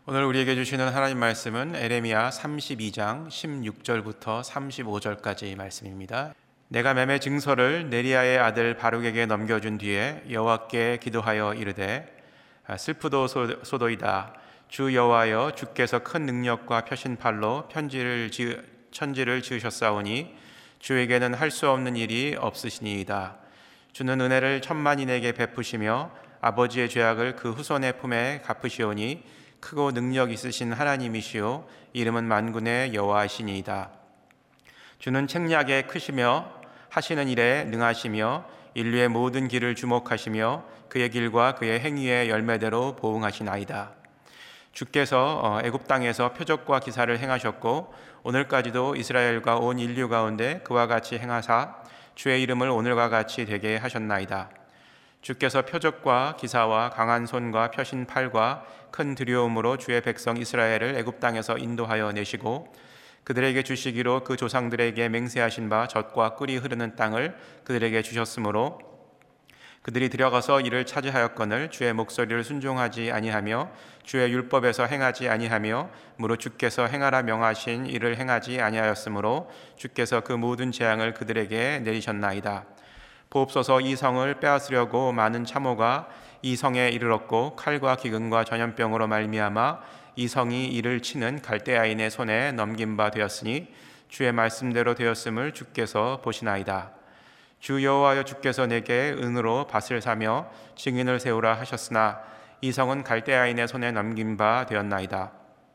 오늘 우리에게 주시는 하나님 말씀은 에레미야 32장 16절부터 35절까지 말씀입니다. 내가 매매 증서를 네리야의 아들 바룩에게 넘겨준 뒤에 여호와께 기도하여 이르되 슬프도소도이다. 주 여호와여, 주께서 큰 능력과 표신팔로 천지를 지으셨사오니 주에게는 할 수 없는 일이 없으시니이다. 주는 은혜를 천만인에게 베푸시며 아버지의 죄악을 그 후손의 품에 갚으시오니 크고 능력 있으신 하나님이시오 이름은 만군의 여호와시니이다. 주는 책략에 크시며 하시는 일에 능하시며 인류의 모든 길을 주목하시며 그의 길과 그의 행위의 열매대로 보응하시나이다. 주께서 애굽 땅에서 표적과 기사를 행하셨고 오늘까지도 이스라엘과 온 인류 가운데 그와 같이 행하사 주의 이름을 오늘과 같이 되게 하셨나이다. 주께서 표적과 기사와 강한 손과 펴신 팔과 큰 두려움으로 주의 백성 이스라엘을 애굽 땅에서 인도하여 내시고 그들에게 주시기로 그 조상들에게 맹세하신 바 젖과 꿀이 흐르는 땅을 그들에게 주셨으므로 그들이 들어가서 이를 차지하였거늘 주의 목소리를 순종하지 아니하며 주의 율법에서 행하지 아니하며 무릇 주께서 행하라 명하신 일을 행하지 아니하였으므로 주께서 그 모든 재앙을 그들에게 내리셨나이다. 보옵소서, 이 성을 빼앗으려고 많은 참호가 이 성에 이르렀고 칼과 기근과 전염병으로 말미암아 이 성이 이를 치는 갈대아인의 손에 넘긴 바 되었으니 주의 말씀대로 되었음을 주께서 보시나이다. 주 여호와여, 주께서 내게 은으로 밭을 사며 증인을 세우라 하셨으나 이 성은 갈대아인의 손에 넘긴 바 되었나이다.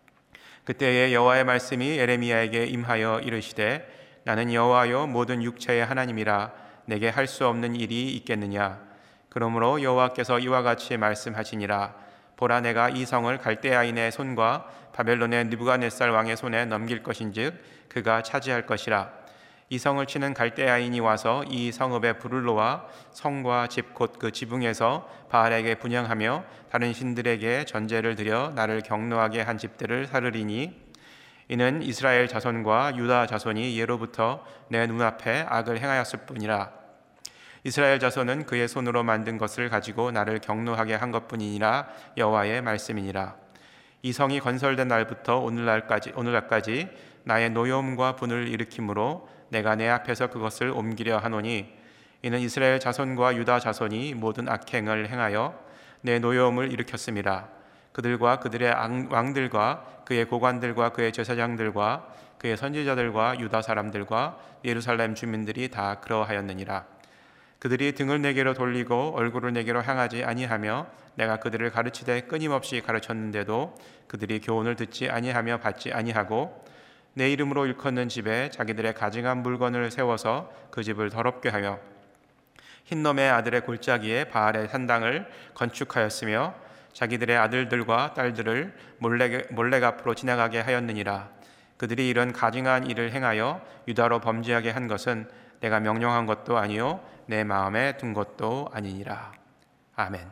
그때에 여호와의 말씀이 에레미야에게 임하여 이르시되 나는 여호와여 모든 육체의 하나님이라 내게 할 수 없는 일이 있겠느냐. 그러므로 여호와께서 이와 같이 말씀하시니라. 보라, 내가 이 성을 갈대아인의 손과 바벨론의 느부갓네살 왕의 손에 넘길 것인즉 그가 차지할 것이라. 이 성을 치는 갈대아인이 와서 이 성읍에 불을 놓아 성과 집 곧 그 지붕에서 바알에게 분향하며 다른 신들에게 전제를 드려 나를 경노하게 한 집들을 사르리니 이는 이스라엘 자손과 유다 자손이 예로부터 내 눈앞에 악을 행하였을 뿐이라. 이스라엘 자손은 그의 손으로 만든 것을 가지고 나를 경노하게 한 것뿐이니라. 여호와의 말씀이니라. 이 성이 건설된 날부터 오늘날까지 나의 노여움과 분을 일으키므로 내가 내 앞에서 그것을 옮기려 하노니 이는 이스라엘 자손과 유다 자손이 모든 악행을 행하여 내 노여움을 일으켰음이라. 그들과 그들의 왕들과 그의 고관들과 그의 제사장들과 그의 선지자들과 유다 사람들과 예루살렘 주민들이 다 그러하였느니라. 그들이 등을 내게로 돌리고 얼굴을 내게로 향하지 아니하며 내가 그들을 가르치되 끊임없이 가르쳤는데도 그들이 교훈을 듣지 아니하며 받지 아니하고 내 이름으로 일컫는 집에 자기들의 가증한 물건을 세워서 그 집을 더럽게 하며 흰놈의 아들의 골짜기에 바알의 산당을 건축하였으며 자기들의 아들들과 딸들을 몰래 앞으로 지나가게 하였느니라. 그들이 이런 가증한 일을 행하여 유다로 범죄하게 한 것은 내가 명령한 것도 아니요 내 마음에 둔 것도 아니니라. 아멘.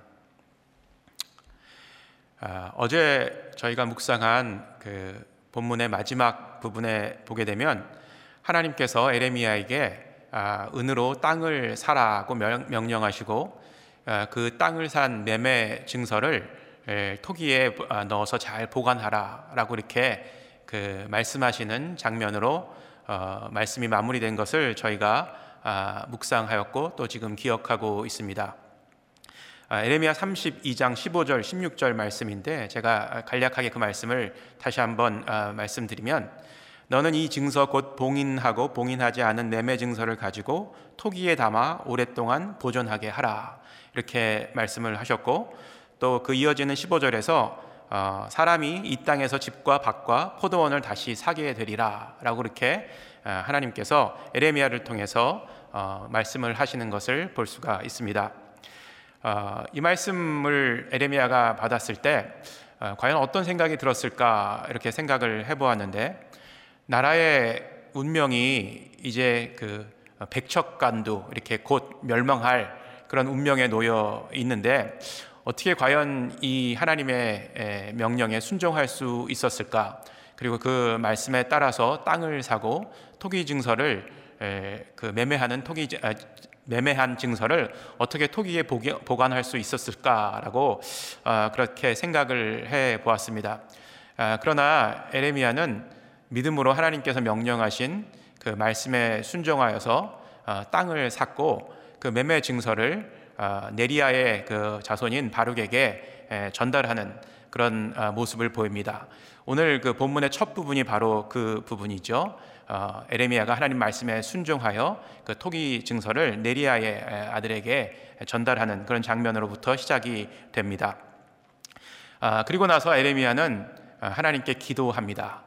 어제 저희가 묵상한 그 본문의 마지막 부분에 보게 되면 하나님께서 에레미야에게 은으로 땅을 사라고 명령하시고 그 땅을 산 매매 증서를 토기에 넣어서 잘 보관하라라고 이렇게 그 말씀하시는 장면으로 말씀이 마무리된 것을 저희가 묵상하였고 또 지금 기억하고 있습니다. 에레미야 32장 15절 16절 말씀인데 제가 간략하게 그 말씀을 다시 한번 말씀드리면 너는 이 증서 곧 봉인하고 봉인하지 않은 매매 증서를 가지고 토기에 담아 오랫동안 보존하게 하라 이렇게 말씀을 하셨고 또 그 이어지는 15절에서 사람이 이 땅에서 집과 밭과 포도원을 다시 사게 되리라 라고 이렇게 하나님께서 에레미야를 통해서 말씀을 하시는 것을 볼 수가 있습니다. 이 말씀을 에레미야가 받았을 때 과연 어떤 생각이 들었을까 이렇게 생각을 해보았는데 나라의 운명이 이제 그 백척간두 이렇게 곧 멸망할 그런 운명에 놓여 있는데 어떻게 과연 이 하나님의 명령에 순종할 수 있었을까? 그리고 그 말씀에 따라서 땅을 사고 토기 증서를 그 매매하는 매매한 증서를 어떻게 토기에 보관할 수 있었을까라고 그렇게 생각을 해 보았습니다. 그러나 에레미야는 믿음으로 하나님께서 명령하신 그 말씀에 순종하여서 땅을 샀고 그 매매 증서를 네리야의 그 자손인 바룩에게 전달하는 그런 모습을 보입니다. 오늘 그 본문의 첫 부분이 바로 그 부분이죠. 에레미야가 하나님 말씀에 순종하여 그 토기 증서를 네리야의 아들에게 전달하는 그런 장면으로부터 시작이 됩니다. 그리고 나서 에레미야는 하나님께 기도합니다.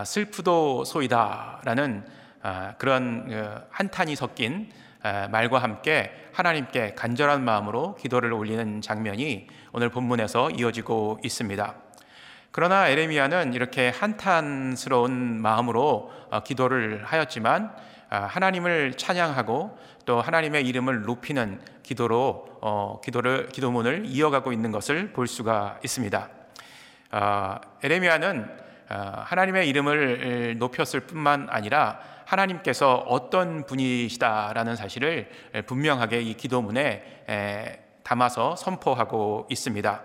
슬프도소이다라는 그런 한탄이 섞인 말과 함께 하나님께 간절한 마음으로 기도를 올리는 장면이 오늘 본문에서 이어지고 있습니다. 그러나 에레미야는 이렇게 한탄스러운 마음으로 기도를 하였지만 하나님을 찬양하고 또 하나님의 이름을 높이는 기도문을 이어가고 있는 것을 볼 수가 있습니다. 에레미야는 하나님의 이름을 높였을 뿐만 아니라 하나님께서 어떤 분이시다라는 사실을 분명하게 이 기도문에 담아서 선포하고 있습니다.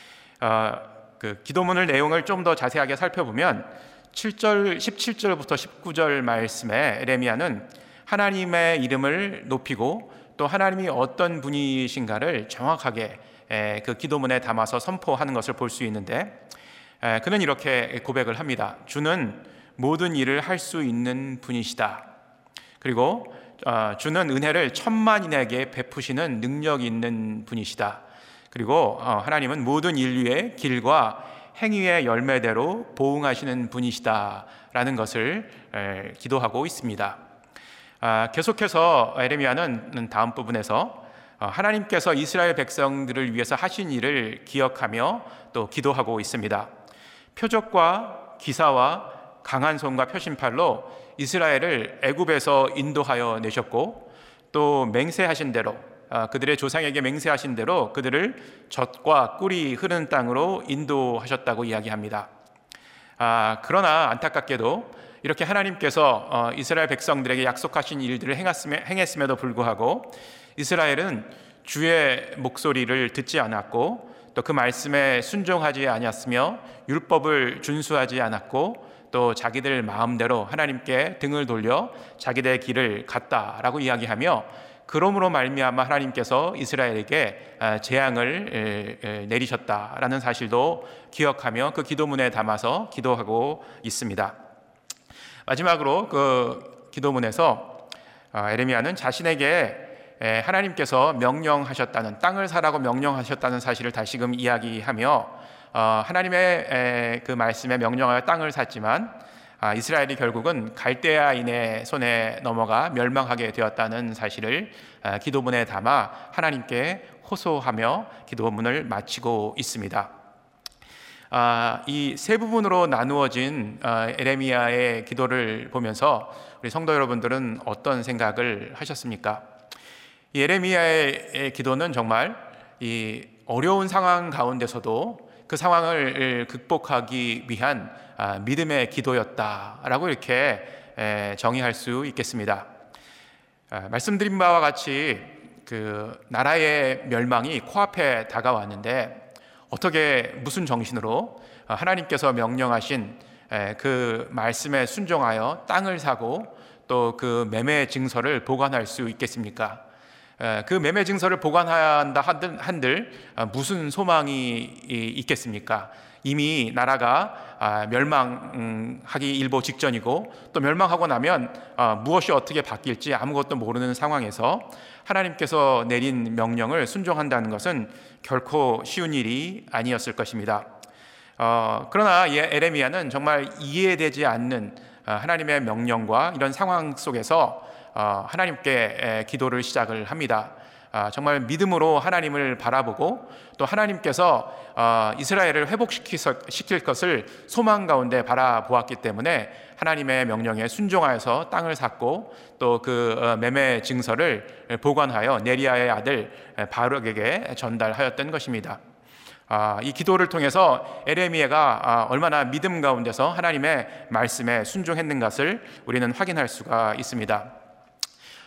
그 기도문을 내용을 좀 더 자세하게 살펴보면 17절부터 19절 말씀에 에레미야는 하나님의 이름을 높이고 또 하나님이 어떤 분이신가를 정확하게 그 기도문에 담아서 선포하는 것을 볼 수 있는데, 그는 이렇게 고백을 합니다. 주는 모든 일을 할 수 있는 분이시다. 그리고 주는 은혜를 천만인에게 베푸시는 능력 있는 분이시다. 그리고 하나님은 모든 인류의 길과 행위의 열매대로 보응하시는 분이시다라는 것을 기도하고 있습니다. 계속해서 에레미야는 다음 부분에서 하나님께서 이스라엘 백성들을 위해서 하신 일을 기억하며 또 기도하고 있습니다. 표적과 기사와 강한 손과 표심팔로 이스라엘을 애굽에서 인도하여 내셨고 또 맹세하신 대로 그들의 조상에게 맹세하신 대로 그들을 젖과 꿀이 흐르는 땅으로 인도하셨다고 이야기합니다. 그러나 안타깝게도 이렇게 하나님께서 이스라엘 백성들에게 약속하신 일들을 행했음에도 불구하고 이스라엘은 주의 목소리를 듣지 않았고 또 그 말씀에 순종하지 아니었으며 율법을 준수하지 않았고 또 자기들 마음대로 하나님께 등을 돌려 자기들의 길을 갔다라고 이야기하며, 그러므로 말미암아 하나님께서 이스라엘에게 재앙을 내리셨다라는 사실도 기억하며 그 기도문에 담아서 기도하고 있습니다. 마지막으로 그 기도문에서 에레미야는 자신에게 하나님께서 명령하셨다는, 땅을 사라고 명령하셨다는 사실을 다시금 이야기하며 하나님의 그 말씀에 명령하여 땅을 샀지만 이스라엘이 결국은 갈대아인의 손에 넘어가 멸망하게 되었다는 사실을 기도문에 담아 하나님께 호소하며 기도문을 마치고 있습니다. 이 세 부분으로 나누어진 에레미야의 기도를 보면서 우리 성도 여러분들은 어떤 생각을 하셨습니까? 이 에레미야의 기도는 정말 이 어려운 상황 가운데서도 그 상황을 극복하기 위한 믿음의 기도였다라고 이렇게 정의할 수 있겠습니다. 말씀드린 바와 같이 그 나라의 멸망이 코앞에 다가왔는데 어떻게 무슨 정신으로 하나님께서 명령하신 그 말씀에 순종하여 땅을 사고 또 그 매매 증서를 보관할 수 있겠습니까? 그 매매 증서를 보관한다 한들 무슨 소망이 있겠습니까? 이미 나라가 멸망하기 일보 직전이고 또 멸망하고 나면 무엇이 어떻게 바뀔지 아무것도 모르는 상황에서 하나님께서 내린 명령을 순종한다는 것은 결코 쉬운 일이 아니었을 것입니다. 그러나 에레미야는 정말 이해되지 않는 하나님의 명령과 이런 상황 속에서 하나님께 기도를 시작을 합니다. 정말 믿음으로 하나님을 바라보고 또 하나님께서 이스라엘을 회복시킬 것을 소망 가운데 바라보았기 때문에 하나님의 명령에 순종하여서 땅을 샀고 또 그 매매 증서를 보관하여 네리야의 아들 바룩에게 전달하였던 것입니다. 이 기도를 통해서 에레미야가 얼마나 믿음 가운데서 하나님의 말씀에 순종했는 것을 우리는 확인할 수가 있습니다.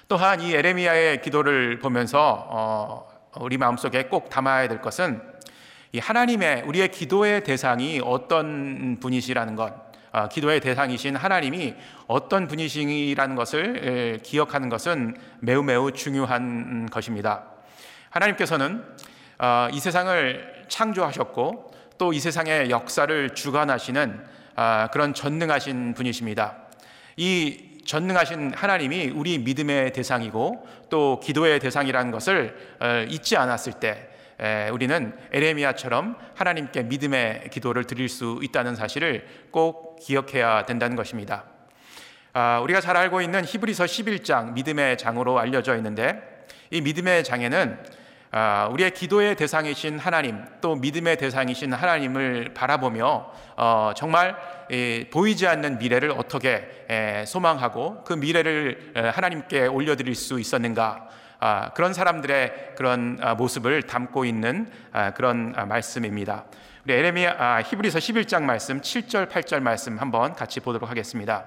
또한 이 에레미야의 기도를 보면서 우리 마음속에 꼭 담아야 될 것은 이 하나님의 우리의 기도의 대상이 어떤 분이시라는 것, 기도의 대상이신 하나님이 어떤 분이시라는 것을 기억하는 것은 매우 매우 중요한 것입니다. 하나님께서는 이 세상을 창조하셨고 또 이 세상의 역사를 주관하시는 그런 전능하신 분이십니다. 이 전능하신 하나님이 우리 믿음의 대상이고 또 기도의 대상이라는 것을 잊지 않았을 때 우리는 에레미야처럼 하나님께 믿음의 기도를 드릴 수 있다는 사실을 꼭 기억해야 된다는 것입니다. 우리가 잘 알고 있는 히브리서 11장 믿음의 장으로 알려져 있는데, 이 믿음의 장에는 우리의 기도의 대상이신 하나님, 또 믿음의 대상이신 하나님을 바라보며 정말 보이지 않는 미래를 어떻게 소망하고 그 미래를 하나님께 올려드릴 수 있었는가, 그런 사람들의 그런 모습을 담고 있는 그런 말씀입니다. 우리 히브리서 11장 말씀 7절 8절 말씀 한번 같이 보도록 하겠습니다.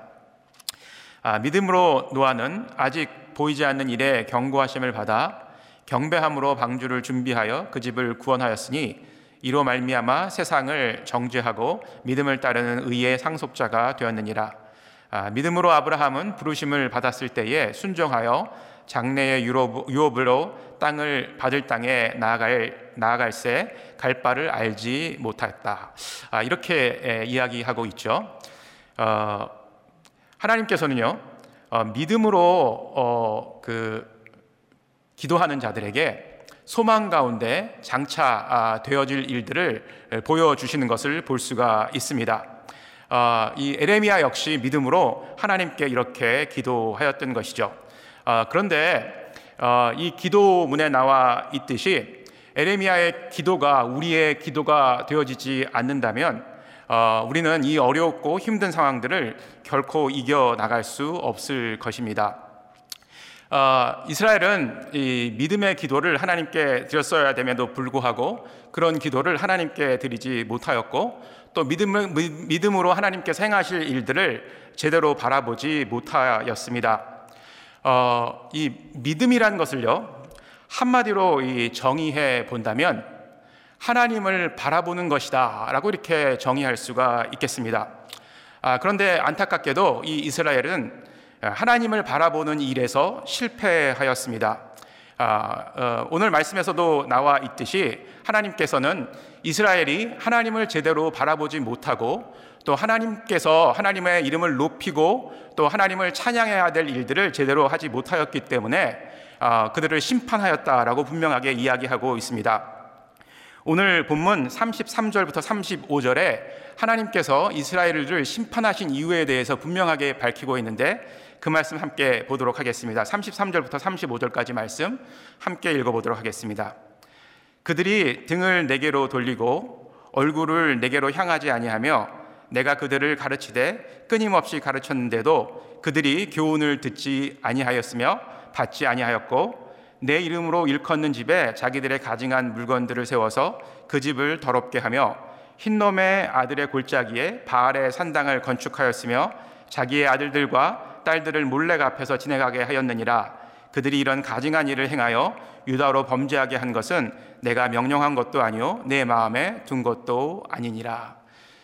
믿음으로 노아는 아직 보이지 않는 일에 경고하심을 받아 경배함으로 방주를 준비하여 그 집을 구원하였으니 이로 말미암아 세상을 정죄하고 믿음을 따르는 의의 상속자가 되었느니라. 믿음으로 아브라함은 부르심을 받았을 때에 순종하여 장래의 유업으로 땅을 받을 땅에 나아갈새 갈 바를 알지 못했다. 이렇게 이야기하고 있죠. 하나님께서는요, 믿음으로 기도하는 자들에게 소망 가운데 장차 되어질 일들을 보여주시는 것을 볼 수가 있습니다. 이 에레미야 역시 믿음으로 하나님께 이렇게 기도하였던 것이죠. 그런데 이 기도문에 나와 있듯이 에레미야의 기도가 우리의 기도가 되어지지 않는다면 우리는 이 어렵고 힘든 상황들을 결코 이겨나갈 수 없을 것입니다. 이스라엘은 이 믿음의 기도를 하나님께 드렸어야 됨에도 불구하고 그런 기도를 하나님께 드리지 못하였고, 또 믿음으로 하나님께서 행하실 일들을 제대로 바라보지 못하였습니다. 이 믿음이란 것을요, 한마디로 정의해 본다면 하나님을 바라보는 것이다 라고 이렇게 정의할 수가 있겠습니다. 그런데 안타깝게도 이 이스라엘은 하나님을 바라보는 일에서 실패하였습니다. 오늘 말씀에서도 나와 있듯이 하나님께서는 이스라엘이 하나님을 제대로 바라보지 못하고 또 하나님께서 하나님의 이름을 높이고 또 하나님을 찬양해야 될 일들을 제대로 하지 못하였기 때문에 그들을 심판하였다라고 분명하게 이야기하고 있습니다. 오늘 본문 33절부터 35절에 하나님께서 이스라엘을 심판하신 이유에 대해서 분명하게 밝히고 있는데, 그 말씀 함께 보도록 하겠습니다. 33절부터 35절까지 말씀 함께 읽어보도록 하겠습니다. 그들이 등을 내게로 돌리고 얼굴을 내게로 향하지 아니하며 내가 그들을 가르치되 끊임없이 가르쳤는데도 그들이 교훈을 듣지 아니하였으며 받지 아니하였고, 내 이름으로 일컫는 집에 자기들의 가증한 물건들을 세워서 그 집을 더럽게 하며 흰놈의 아들의 골짜기에 바알의 산당을 건축하였으며 자기의 아들들과 딸들을 몰래 앞에서 지내가게 하였느니라. 그들이 이런 가증한 일을 행하여 유다로 범죄하게 한 것은 내가 명령한 것도 아니요 내 마음에 둔 것도 아니니라.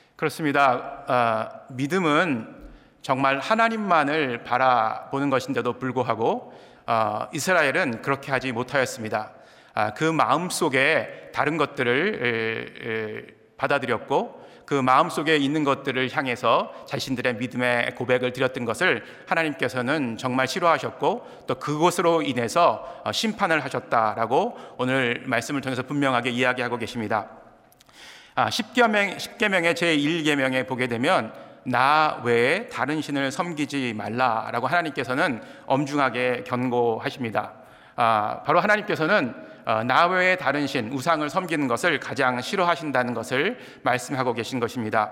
그렇습니다. 믿음은 정말 하나님만을 바라보는 것인데도 불구하고 이스라엘은 그렇게 하지 못하였습니다. 그 마음속에 다른 것들을 받아들였고 그 마음속에 있는 것들을 향해서 자신들의 믿음의 고백을 드렸던 것을 하나님께서는 정말 싫어하셨고 또 그것으로 인해서 심판을 하셨다라고 오늘 말씀을 통해서 분명하게 이야기하고 계십니다. 십계명의 제1계명에 보게 되면 나 외에 다른 신을 섬기지 말라라고 하나님께서는 엄중하게 경고하십니다. 바로 하나님께서는 나 외에 다른 신, 우상을 섬기는 것을 가장 싫어하신다는 것을 말씀하고 계신 것입니다.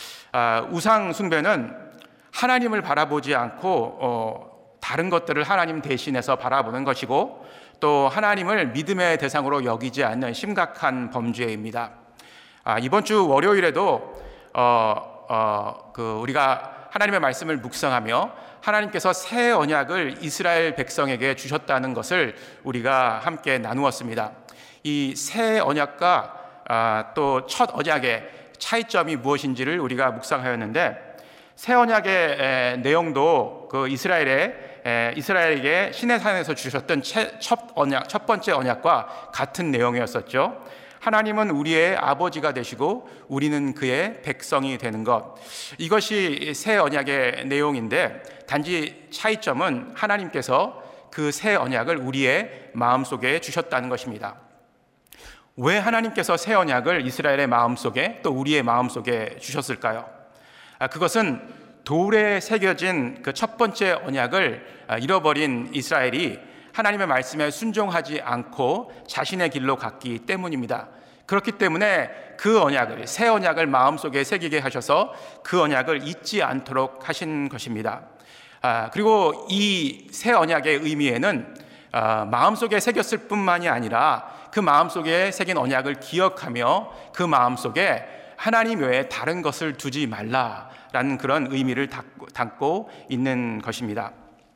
우상 숭배는 하나님을 바라보지 않고 다른 것들을 하나님 대신해서 바라보는 것이고 또 하나님을 믿음의 대상으로 여기지 않는 심각한 범죄입니다. 이번 주 월요일에도 우리가 하나님의 말씀을 묵상하며 하나님께서 새 언약을 이스라엘 백성에게 주셨다는 것을 우리가 함께 나누었습니다. 이 새 언약과 또 첫 언약의 차이점이 무엇인지를 우리가 묵상하였는데, 새 언약의 내용도 그 이스라엘에게 시내산에서 주셨던 첫 번째 언약과 같은 내용이었었죠. 하나님은 우리의 아버지가 되시고 우리는 그의 백성이 되는 것, 이것이 새 언약의 내용인데, 단지 차이점은 하나님께서 그 새 언약을 우리의 마음속에 주셨다는 것입니다. 왜 하나님께서 새 언약을 이스라엘의 마음속에 또 우리의 마음속에 주셨을까요? 그것은 돌에 새겨진 그 첫 번째 언약을 잃어버린 이스라엘이 하나님의 말씀에 순종하지 않고 자신의 길로 갔기 때문입니다. 그렇기 때문에 그 언약을, 새 언약을 마음속에 새기게 하셔서 그 언약을 잊지 않도록 하신 것입니다. 그리고 이 새 언약의 의미에는 마음속에 새겼을 뿐만이 아니라 그 마음속에 새긴 언약을 기억하며 그 마음속에 하나님 외에 다른 것을 두지 말라라는 그런 의미를 담고 있는 것입니다.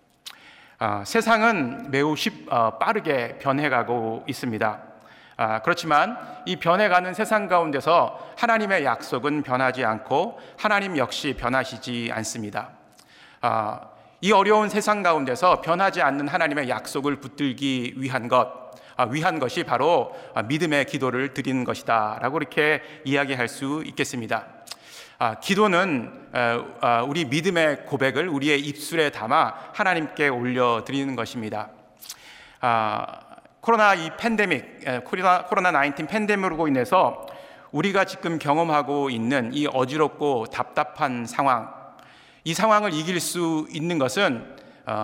세상은 매우 빠르게 변해가고 있습니다. 그렇지만 이 변해가는 세상 가운데서 하나님의 약속은 변하지 않고 하나님 역시 변하시지 않습니다. 이 어려운 세상 가운데서 변하지 않는 하나님의 약속을 붙들기 위한 것이 바로 믿음의 기도를 드리는 것이다 라고 이렇게 이야기할 수 있겠습니다. 기도는 우리 믿음의 고백을 우리의 입술에 담아 하나님께 올려드리는 것입니다. 코로나19 팬데믹으로 인해서 우리가 지금 경험하고 있는 이 어지럽고 답답한 상황, 이 상황을 이길 수 있는 것은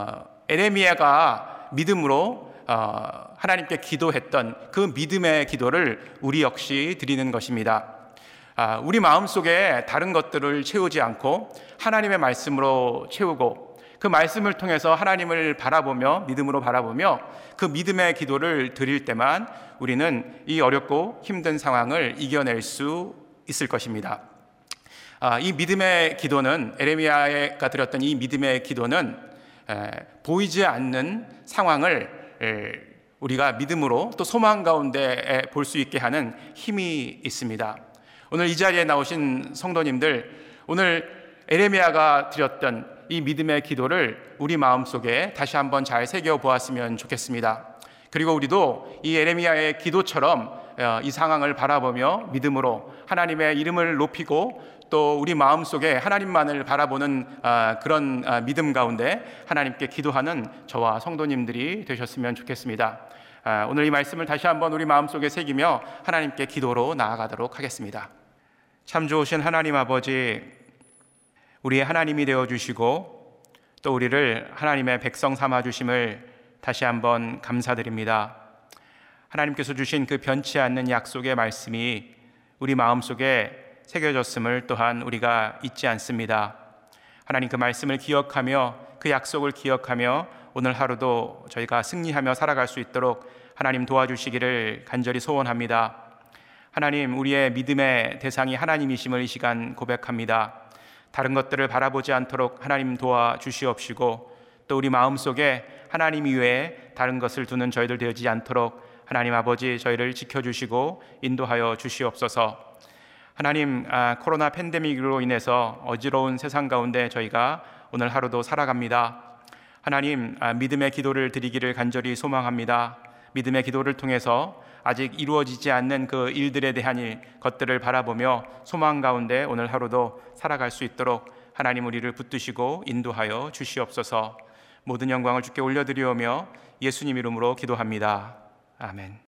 에레미야가 믿음으로 하나님께 기도했던 그 믿음의 기도를 우리 역시 드리는 것입니다. 우리 마음속에 다른 것들을 채우지 않고 하나님의 말씀으로 채우고, 그 말씀을 통해서 하나님을 바라보며 믿음으로 바라보며 그 믿음의 기도를 드릴 때만 우리는 이 어렵고 힘든 상황을 이겨낼 수 있을 것입니다. 이 믿음의 기도는, 에레미야가 드렸던 이 믿음의 기도는 보이지 않는 상황을 우리가 믿음으로 또 소망 가운데 볼 수 있게 하는 힘이 있습니다. 오늘 이 자리에 나오신 성도님들, 오늘 에레미야가 드렸던 이 믿음의 기도를 우리 마음속에 다시 한번 잘 새겨보았으면 좋겠습니다. 그리고 우리도 이 에레미야의 기도처럼 이 상황을 바라보며 믿음으로 하나님의 이름을 높이고 또 우리 마음속에 하나님만을 바라보는 그런 믿음 가운데 하나님께 기도하는 저와 성도님들이 되셨으면 좋겠습니다. 오늘 이 말씀을 다시 한번 우리 마음속에 새기며 하나님께 기도로 나아가도록 하겠습니다. 참 좋으신 하나님 아버지, 우리의 하나님이 되어주시고 또 우리를 하나님의 백성 삼아주심을 다시 한번 감사드립니다. 하나님께서 주신 그 변치 않는 약속의 말씀이 우리 마음속에 새겨졌음을 또한 우리가 잊지 않습니다. 하나님, 그 말씀을 기억하며 그 약속을 기억하며 오늘 하루도 저희가 승리하며 살아갈 수 있도록 하나님 도와주시기를 간절히 소원합니다. 하나님, 우리의 믿음의 대상이 하나님이심을 이 시간 고백합니다. 다른 것들을 바라보지 않도록 하나님 도와주시옵시고 또 우리 마음속에 하나님 이외에 다른 것을 두는 저희들 되지 않도록 하나님 아버지 저희를 지켜주시고 인도하여 주시옵소서. 하나님, 코로나 팬데믹으로 인해서 어지러운 세상 가운데 저희가 오늘 하루도 살아갑니다. 하나님, 믿음의 기도를 드리기를 간절히 소망합니다. 믿음의 기도를 통해서 아직 이루어지지 않는 그 일들에 대한 것들을 바라보며 소망 가운데 오늘 하루도 살아갈 수 있도록 하나님 우리를 붙드시고 인도하여 주시옵소서. 모든 영광을 주께 올려드리오며 예수님 이름으로 기도합니다. 아멘.